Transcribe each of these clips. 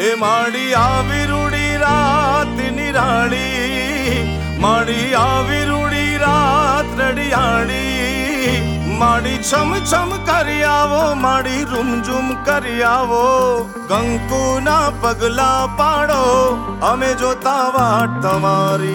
ए माड़ी आविरुड़ी रात निराड़ी, माड़ी आविरुड़ी रात रड़ियाड़ी, माड़ी छम छम करियावो, माड़ी रुमझुम करियावो, कंकु ना पगला पाड़ो हमें जो तावाट तमारी।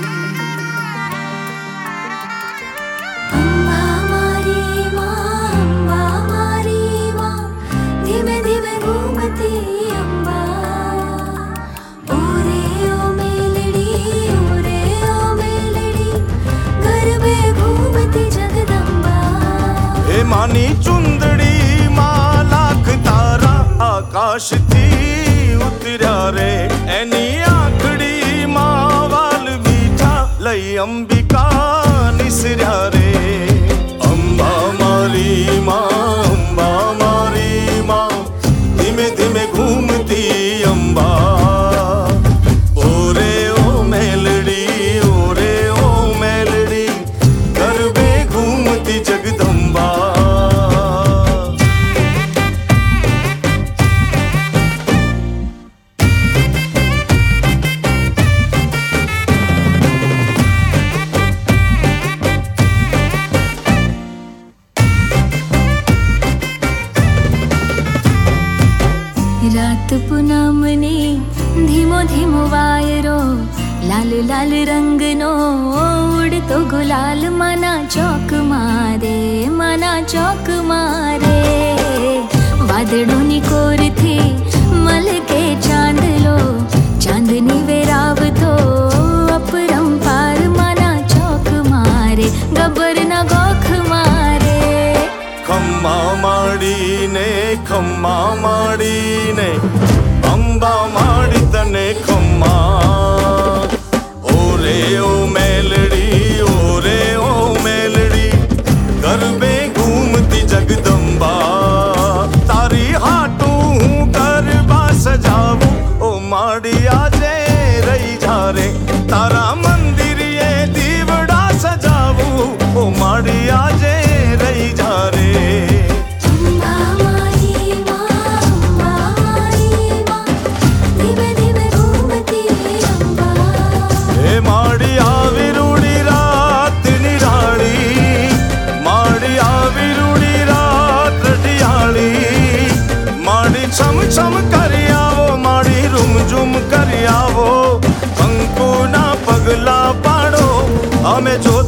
मानी चुंदड़ी माँ लाख तारा आकाश थी उतरा रे, एनी आखड़ी माँ वाल मीठा लई अंबिका निसरा रे। अम्बा मारी माँ, अम्बा मारी माँ, धीमे धीमे घूमती अम्बा। ओरे ओ मेलड़ी, ओरे ओ मेलड़ी, गरबे घूमती जगदम्बा। रात पूनमनी धीमो धीमो वायरो, लाल लाल रंग नो उड़ तो गुलाल, मना चौक मारे, मना चौक मारे। वादड़ों नी कोर थी मल के चांद लो, चांदनी वेराव तो अपरंपार, मना चौक मारे गबर ना गोख मारे। खम्मा माड़ी ने, खम्मा माड़ी ने, अंबा माड़ी तने खम्मा। ओरे ओ मेलड़ी, ओरे ओ मेलड़ी, गरबे घूमती जगदम्बा। तारी हाटू गरबा सजावू, ओ माड़ी आजे रही झारे, तारा मंदिर ये दीवड़ा सजावू, ओ माड़ी आजे रही झारे। माड़ी आविरुड़ी रात निराड़ी, माड़ी आविरुड़ी रात रड़ियाड़ी, माड़ी छम छम करियावो, माड़ी रुमझुम करियावो, कंकु ना पगला पाड़ो हमें जो